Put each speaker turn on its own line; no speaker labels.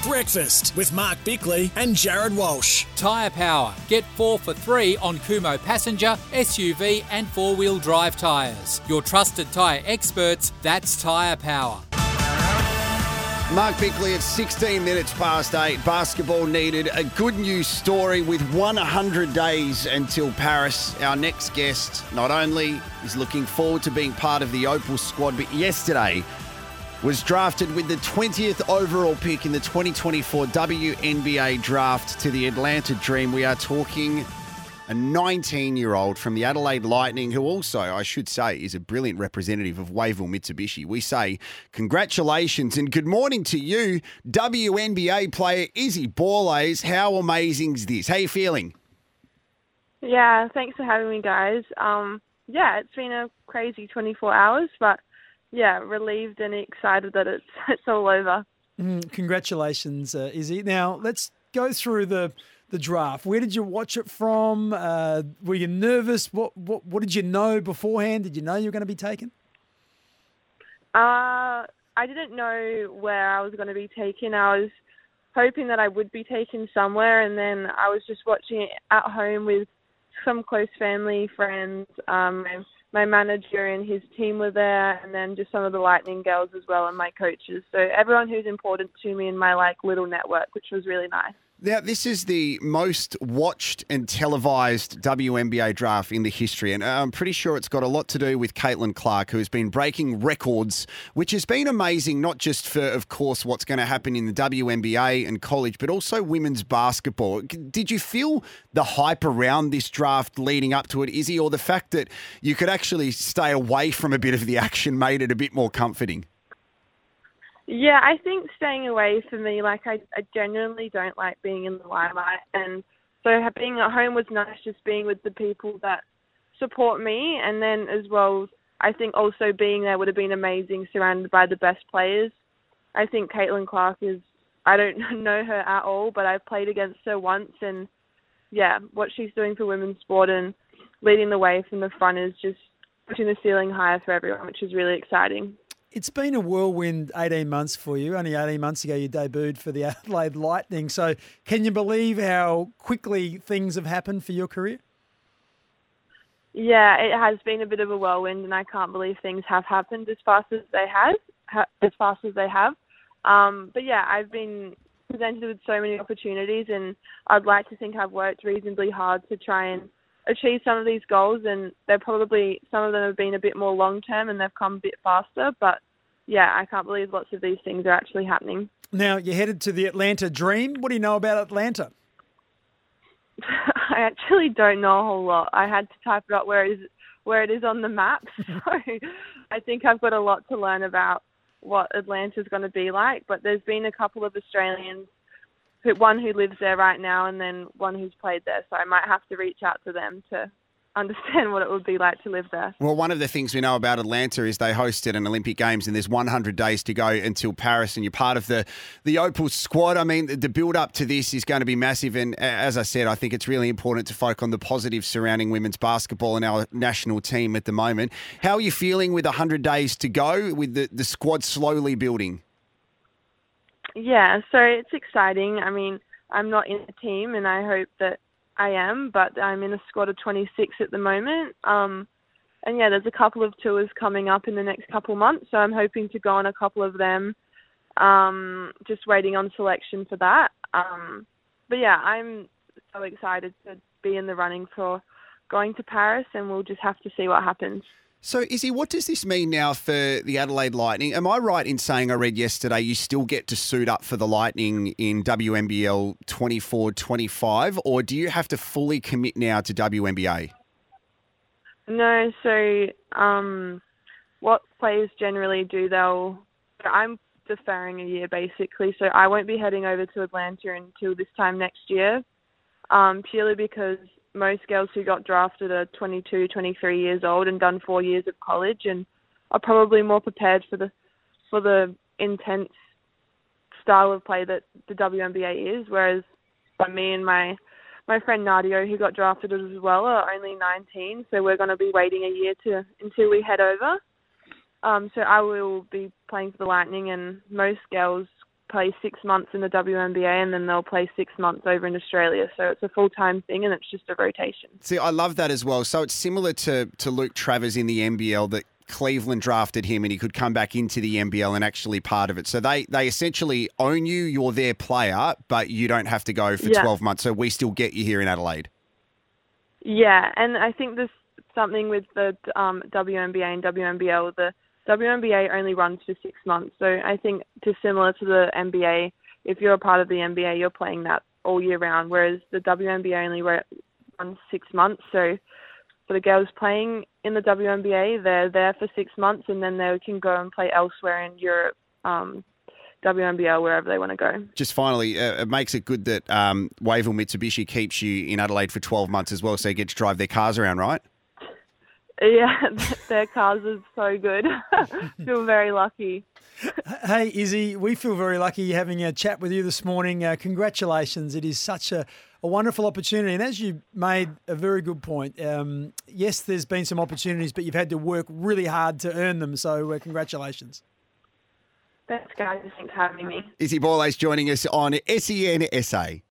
Breakfast with Mark Bickley and Jared Walsh.
Tyre Power. Get 4 for 3 on Kumho passenger, SUV and 4-wheel drive tyres. Your trusted tyre experts, that's Tyre Power.
Mark Bickley at 16 minutes past 8. Basketball needed a good news story with 100 days until Paris. Our next guest not only is looking forward to being part of the Opal squad, but yesterday was drafted with the 20th overall pick in the 2024 WNBA draft to the Atlanta Dream. We are talking a 19-year-old from the Adelaide Lightning, who also, I should say, is a brilliant representative of Wavell Mitsubishi. We say congratulations and good morning to you, WNBA player Izzy Borlase. How amazing is this? How are you feeling?
Yeah, thanks for having me, guys. It's been a crazy 24 hours, but yeah, relieved and excited that it's all over.
Congratulations, Izzy. Now, let's go through the draft. Where did you watch it from? Were you nervous? What did you know beforehand? Did you know you were going to be taken?
I didn't know where I was going to be taken. I was hoping that I would be taken somewhere, and then I was just watching it at home with some close family, friends. My manager and his team were there, and then just some of the Lightning girls as well, and my coaches. So everyone who's important to me in my little network, which was really nice.
Now, this is the most watched and televised WNBA draft in the history, and I'm pretty sure it's got a lot to do with Caitlin Clark, who has been breaking records, which has been amazing, not just for, of course, what's going to happen in the WNBA and college, but also women's basketball. Did you feel the hype around this draft leading up to it, Izzy, or the fact that you could actually stay away from a bit of the action made it a bit more comforting?
Yeah, I think staying away for me, I genuinely don't like being in the limelight. And so being at home was nice, just being with the people that support me. And then as well, I think also being there would have been amazing, surrounded by the best players. I think Caitlin Clark I don't know her at all, but I've played against her once. And yeah, what she's doing for women's sport and leading the way from the front is just pushing the ceiling higher for everyone, which is really exciting.
It's been a whirlwind 18 months for you. Only 18 months ago you debuted for the Adelaide Lightning. So can you believe how quickly things have happened for your career?
Yeah, it has been a bit of a whirlwind, and I can't believe things have happened as fast as they have. But yeah, I've been presented with so many opportunities, and I'd like to think I've worked reasonably hard to try and achieve some of these goals, and some of them have been a bit more long-term and they've come a bit faster, but yeah, I can't believe lots of these things are actually happening.
Now, you're headed to the Atlanta Dream. What do you know about Atlanta?
I actually don't know a whole lot. I had to type it up where it is on the map, so I think I've got a lot to learn about what Atlanta's going to be like, but there's been a couple of Australians, one who lives there right now and then one who's played there. So I might have to reach out to them to understand what it would be like to live there.
Well, one of the things we know about Atlanta is they hosted an Olympic Games and there's 100 days to go until Paris, and you're part of the Opal squad. I mean, the build-up to this is going to be massive, and as I said, I think it's really important to focus on the positives surrounding women's basketball and our national team at the moment. How are you feeling with 100 days to go, with the squad slowly building?
Yeah, so it's exciting. I mean, I'm not in the team, and I hope that I am, but I'm in a squad of 26 at the moment. And yeah, there's a couple of tours coming up in the next couple of months, so I'm hoping to go on a couple of them. Just waiting on selection for that. But yeah, I'm so excited to be in the running for going to Paris, and we'll just have to see what happens.
So, Izzy, what does this mean now for the Adelaide Lightning? Am I right in saying I read yesterday you still get to suit up for the Lightning in WNBL 24-25, or do you have to fully commit now to WNBA?
No, so what players generally do, I'm deferring a year basically, so I won't be heading over to Atlanta until this time next year, purely because most girls who got drafted are 22, 23 years old and done 4 years of college and are probably more prepared for the intense style of play that the WNBA is, whereas me and my friend Nadia, who got drafted as well, are only 19, so we're going to be waiting a year until we head over. So I will be playing for the Lightning, and most girls play 6 months in the WNBA and then they'll play 6 months over in Australia. So it's a full-time thing and it's just a rotation.
See, I love that as well. So it's similar to Luke Travers in the NBL, that Cleveland drafted him and he could come back into the NBL and actually part of it. So they essentially own you, you're their player, but you don't have to go for 12 months. So we still get you here in Adelaide.
Yeah, and I think there's something with the WNBA and WNBL. The WNBA only runs for 6 months. So I think similar to the NBA, if you're a part of the NBA, you're playing that all year round, whereas the WNBA only runs 6 months. So for the girls playing in the WNBA, they're there for 6 months and then they can go and play elsewhere in Europe, WNBL, wherever they want to go.
Just finally, it makes it good that Wavell Mitsubishi keeps you in Adelaide for 12 months as well, so you get to drive their cars around, right?
Yeah, their cars are so good. Feel very lucky.
Hey, Izzy, we feel very lucky having a chat with you this morning. Congratulations. It is such a wonderful opportunity. And as you made a very good point, yes, there's been some opportunities, but you've had to work really hard to earn them. So congratulations.
Thanks, guys. Thanks for having me.
Izzy Borlase joining us on SEN SA.